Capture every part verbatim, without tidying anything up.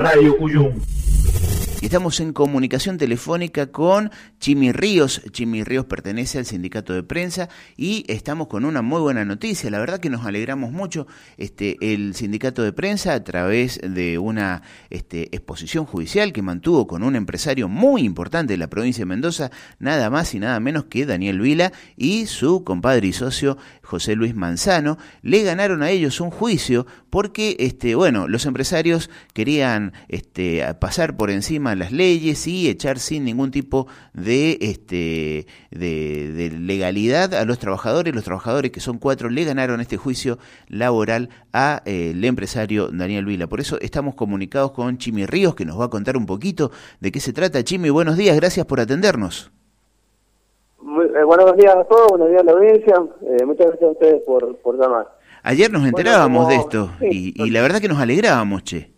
Radio Cuyum. Y estamos en comunicación telefónica con Chimi Ríos. Chimi Ríos pertenece al sindicato de prensa y estamos con una muy buena noticia. La verdad que nos alegramos mucho. Este, el sindicato de prensa, a través de una este, exposición judicial que mantuvo con un empresario muy importante de la provincia de Mendoza, nada más y nada menos que Daniel Vila y su compadre y socio José Luis Manzano, le ganaron a ellos un juicio porque, este, bueno, los empresarios querían este, pasar por encima las leyes y echar sin ningún tipo de este de, de legalidad a los trabajadores. Los trabajadores, que son cuatro, le ganaron este juicio laboral a eh, el empresario Daniel Vila. Por eso estamos comunicados con Chimi Ríos, que nos va a contar un poquito de qué se trata. Chimi, buenos días, gracias por atendernos. Muy, eh, buenos días a todos, buenos días a la audiencia, eh, muchas gracias a ustedes por, por llamar. Ayer nos enterábamos bueno, como, de esto sí, y, y la verdad que nos alegrábamos, che.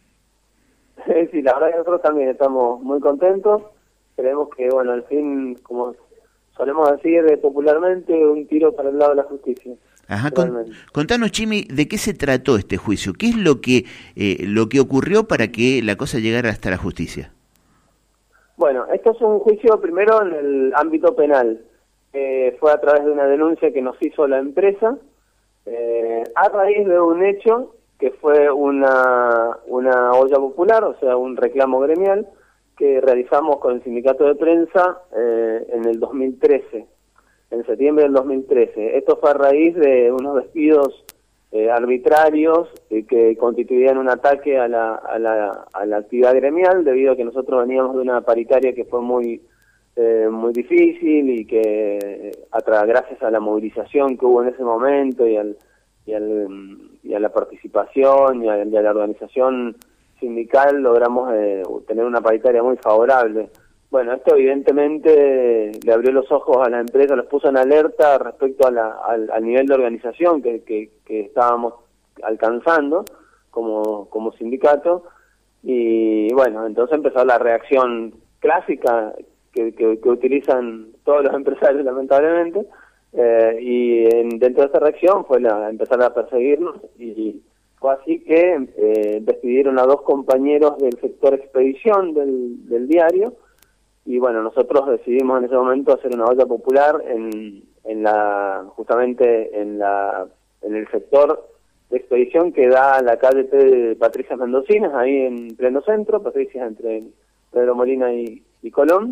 Sí, la verdad que nosotros también estamos muy contentos. Creemos que, bueno, al fin, como solemos decir popularmente, un tiro para el lado de la justicia. Ajá, con, contanos, Chimi, ¿de qué se trató este juicio? ¿Qué es lo que eh, lo que ocurrió para que la cosa llegara hasta la justicia? Bueno, esto es un juicio primero en el ámbito penal. Eh, fue a través de una denuncia que nos hizo la empresa, eh, a raíz de un hecho que fue una, una olla popular, o sea, un reclamo gremial, que realizamos con el sindicato de prensa eh, en el dos mil trece, en septiembre del dos mil trece. Esto fue a raíz de unos despidos eh, arbitrarios eh, que constituían un ataque a la, a, la, a la actividad gremial, debido a que nosotros veníamos de una paritaria que fue muy, eh, muy difícil y que, a tra gracias a la movilización que hubo en ese momento y al... Y, al, y a la participación y a, y a la organización sindical, logramos eh, tener una paritaria muy favorable. Bueno, esto evidentemente le abrió los ojos a la empresa, los puso en alerta respecto a la, al, al nivel de organización que, que, que estábamos alcanzando como, como sindicato, y bueno, entonces empezó la reacción clásica que, que, que utilizan todos los empresarios, lamentablemente. Eh, y en, dentro de esta reacción fue la, empezar a perseguirnos, y fue así que eh, despidieron a dos compañeros del sector expedición del, del diario, y bueno, nosotros decidimos en ese momento hacer una olla popular en, en la justamente en la en el sector de expedición que da a la calle de Patricias Mendocinas, ahí en pleno centro, Patricias entre Pedro Molina y, y Colón.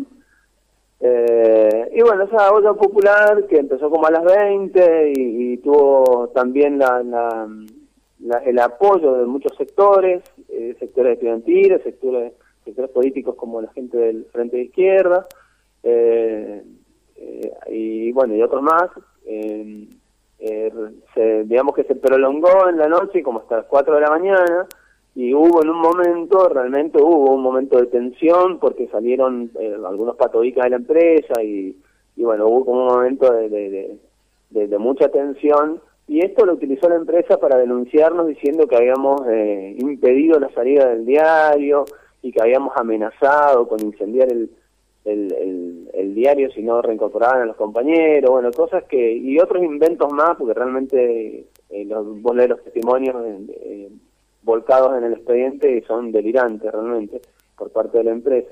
Eh, y bueno, esa olla popular que empezó como a las veinte y, y tuvo también la, la, la, el apoyo de muchos sectores, eh, sectores estudiantiles, sectores, sectores políticos como la gente del Frente de Izquierda, eh, eh, y bueno, y otros más. Eh, eh, se, digamos que se prolongó en la noche como hasta las cuatro de la mañana. Y hubo en un momento, realmente hubo un momento de tensión, porque salieron eh, algunos patobicas de la empresa, y, y bueno, hubo como un momento de, de, de, de, de mucha tensión, y esto lo utilizó la empresa para denunciarnos, diciendo que habíamos eh, impedido la salida del diario, y que habíamos amenazado con incendiar el, el, el, el diario si no reincorporaban a los compañeros, bueno, cosas que, y otros inventos más, porque realmente eh, los, vos lees los testimonios eh, volcados en el expediente y son delirantes realmente por parte de la empresa.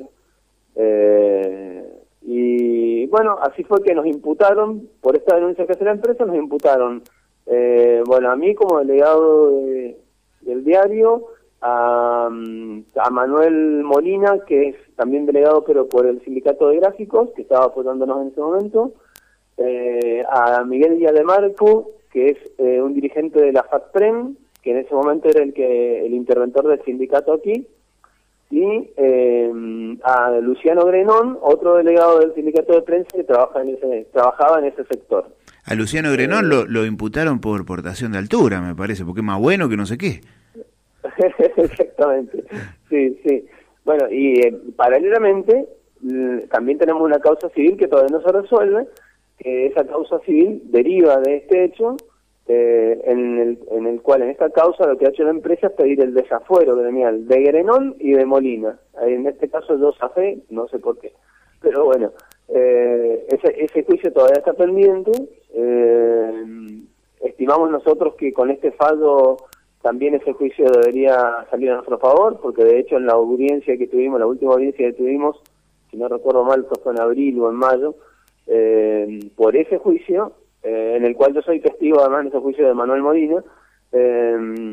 Eh, y bueno, así fue que nos imputaron, por esta denuncia que hace la empresa, nos imputaron, eh, bueno, a mí como delegado de, del diario, a, a Manuel Molina, que es también delegado pero por el sindicato de gráficos, que estaba apoyándonos en ese momento, eh, a Miguel Villademarco, que es eh, un dirigente de la FATPREN, que en ese momento era el que el interventor del sindicato aquí, y eh, a Luciano Grenón, otro delegado del sindicato de prensa que trabaja en ese, trabajaba en ese sector. A Luciano Grenón eh, lo, lo imputaron por portación de altura, me parece, porque es más bueno que no sé qué. Exactamente, sí, sí. Bueno, y eh, paralelamente también tenemos una causa civil que todavía no se resuelve, que esa causa civil deriva de este hecho, Eh, en, el, en el cual en esta causa lo que ha hecho la empresa es pedir el desafuero gremial de Grenón y de Molina. En este caso yo zafé, no sé por qué, pero bueno, eh, ese, ese juicio todavía está pendiente. Eh, estimamos nosotros que con este fallo también ese juicio debería salir a nuestro favor, porque de hecho en la audiencia que tuvimos, la última audiencia que tuvimos, si no recuerdo mal, fue en abril o en mayo, eh, por ese juicio, eh, en el cual yo soy testigo además en ese juicio de Manuel Molina, eh,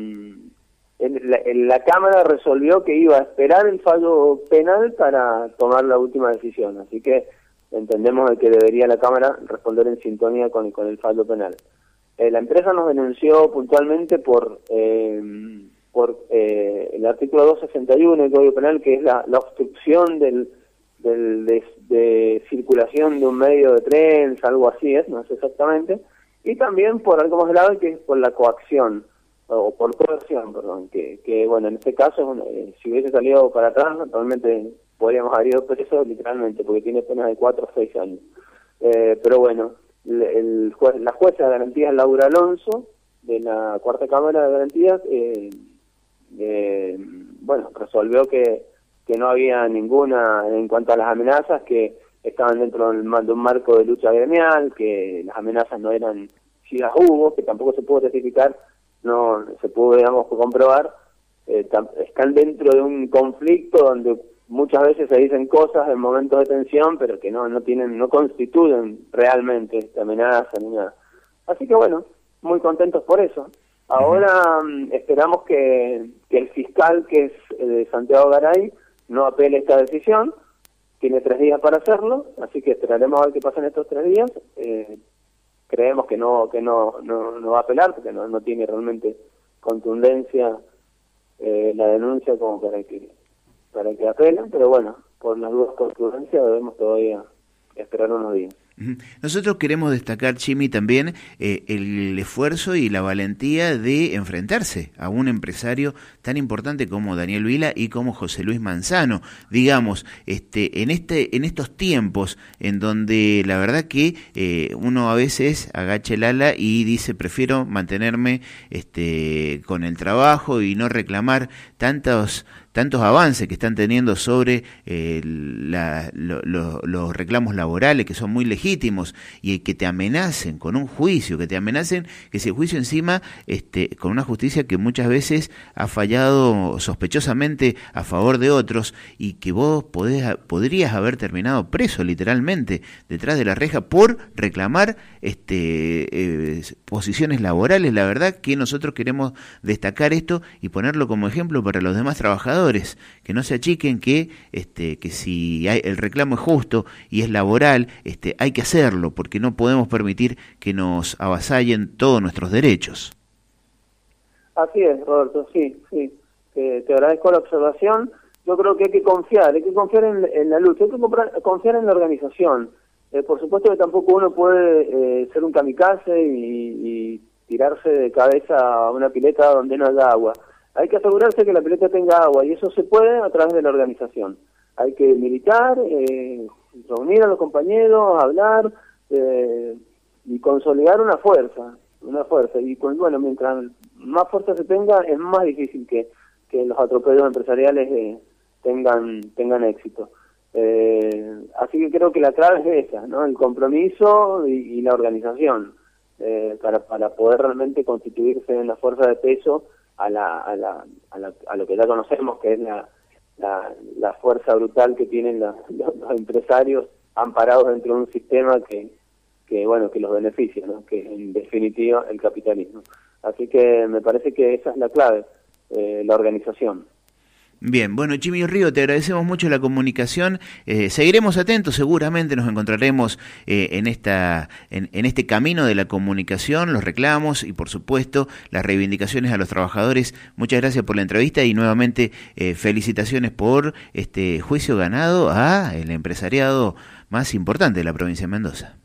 en la, en la Cámara resolvió que iba a esperar el fallo penal para tomar la última decisión, así que entendemos que debería la Cámara responder en sintonía con, con el fallo penal. Eh, la empresa nos denunció puntualmente por eh, por eh, el artículo doscientos sesenta y uno del Código Penal, que es la, la obstrucción del, del de, de circulación de un medio de tren, algo así es, no sé exactamente, y también por algo más grave, que es por la coacción, o por coerción, perdón, que, que bueno, en este caso, bueno, eh, si hubiese salido para atrás, realmente podríamos haber ido preso literalmente, porque tiene pena de cuatro o seis años. Eh, pero bueno, el juez, la jueza de garantías Laura Alonso, de la Cuarta Cámara de Garantías, eh, eh, bueno, resolvió que, que no había ninguna, en cuanto a las amenazas, que estaban dentro de un marco de lucha gremial, que las amenazas no eran, si las hubo, que tampoco se pudo testificar, no se pudo, digamos, comprobar, eh, están dentro de un conflicto donde muchas veces se dicen cosas en momentos de tensión, pero que no no tienen, no constituyen realmente esta amenaza ni nada. Así que bueno, muy contentos por eso. Ahora um, esperamos que, que el fiscal, que es eh, Santiago Garay, no apele esta decisión. Tiene tres días para hacerlo, así que esperaremos a ver qué pasa en estos tres días. Eh, creemos que no que no no, no va a apelar, porque no, no tiene realmente contundencia eh, la denuncia como para que para que apelen, pero bueno, por las dudas con prudencia debemos todavía esperar unos días. Nosotros queremos destacar, Chimi, también eh, el esfuerzo y la valentía de enfrentarse a un empresario tan importante como Daniel Vila y como José Luis Manzano. Digamos, este, en este, en estos tiempos en donde la verdad que eh, uno a veces agacha el ala y dice prefiero mantenerme este, con el trabajo y no reclamar tantos tantos avances que están teniendo sobre eh, la, lo, lo, los reclamos laborales, que son muy legítimos, y que te amenacen con un juicio, que te amenacen que ese juicio encima, este, con una justicia que muchas veces ha fallado sospechosamente a favor de otros, y que vos podés, podrías haber terminado preso literalmente detrás de la reja por reclamar este, eh, posiciones laborales. La verdad que nosotros queremos destacar esto y ponerlo como ejemplo para los demás trabajadores, que no se achiquen, que este que si hay, el reclamo es justo y es laboral, este hay que hacerlo, porque no podemos permitir que nos avasallen todos nuestros derechos. Así es, Roberto, sí, sí. Eh, te agradezco la observación. Yo creo que hay que confiar, hay que confiar en, en la lucha, hay que comprar, confiar en la organización. Eh, por supuesto que tampoco uno puede eh, ser un kamikaze y, y tirarse de cabeza a una pileta donde no haya agua. Hay que asegurarse que la pileta tenga agua, y eso se puede a través de la organización. Hay que militar, eh, reunir a los compañeros, hablar eh, y consolidar una fuerza, una fuerza. Y pues, bueno, mientras más fuerza se tenga, es más difícil que, que los atropellos empresariales eh, tengan tengan éxito. Eh, así que creo que la clave es esa, ¿no? El compromiso y, y la organización eh, para para poder realmente constituirse en una fuerza de peso a la, a la, a la, a lo que ya conocemos, que es la, la, la fuerza brutal que tienen la, los, los empresarios amparados dentro de un sistema que, que bueno, que los beneficia, ¿no? Que es en definitiva el capitalismo. Así que me parece que esa es la clave, eh, la organización. Bien, bueno, Chimi Río, te agradecemos mucho la comunicación, eh, seguiremos atentos, seguramente nos encontraremos eh, en esta en, en este camino de la comunicación, los reclamos y por supuesto las reivindicaciones a los trabajadores. Muchas gracias por la entrevista y nuevamente eh, felicitaciones por este juicio ganado a el empresariado más importante de la provincia de Mendoza.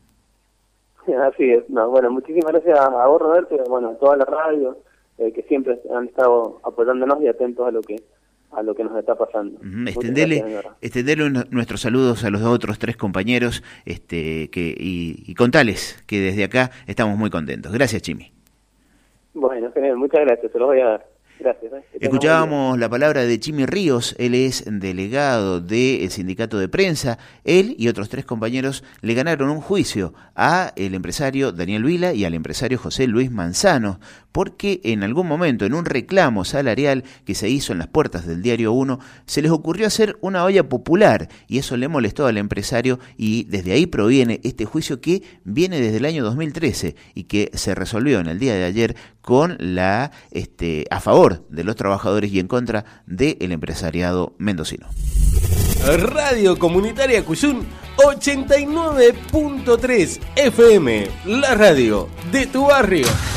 Así es, no, bueno, muchísimas gracias a vos, Roberto, y bueno, a toda la radio, eh, que siempre han estado apoyándonos y atentos a lo que a lo que nos está pasando. Uh-huh. Extendele, extendele nuestros saludos a los otros tres compañeros este, que y, y contales que desde acá estamos muy contentos. Gracias, Chimi. Bueno, genial, muchas gracias, se los voy a dar. Gracias. Eh. Escuchábamos la palabra de Chimi Ríos, él es delegado del sindicato de prensa. Él y otros tres compañeros le ganaron un juicio a el empresario Daniel Vila y al empresario José Luis Manzano, porque en algún momento, en un reclamo salarial que se hizo en las puertas del Diario uno, se les ocurrió hacer una olla popular, y eso le molestó al empresario, y desde ahí proviene este juicio que viene desde el año dos mil trece y que se resolvió en el día de ayer con la este, a favor de los trabajadores y en contra del empresariado mendocino. Radio Comunitaria Cuyún ochenta y nueve punto tres F M, la radio de tu barrio.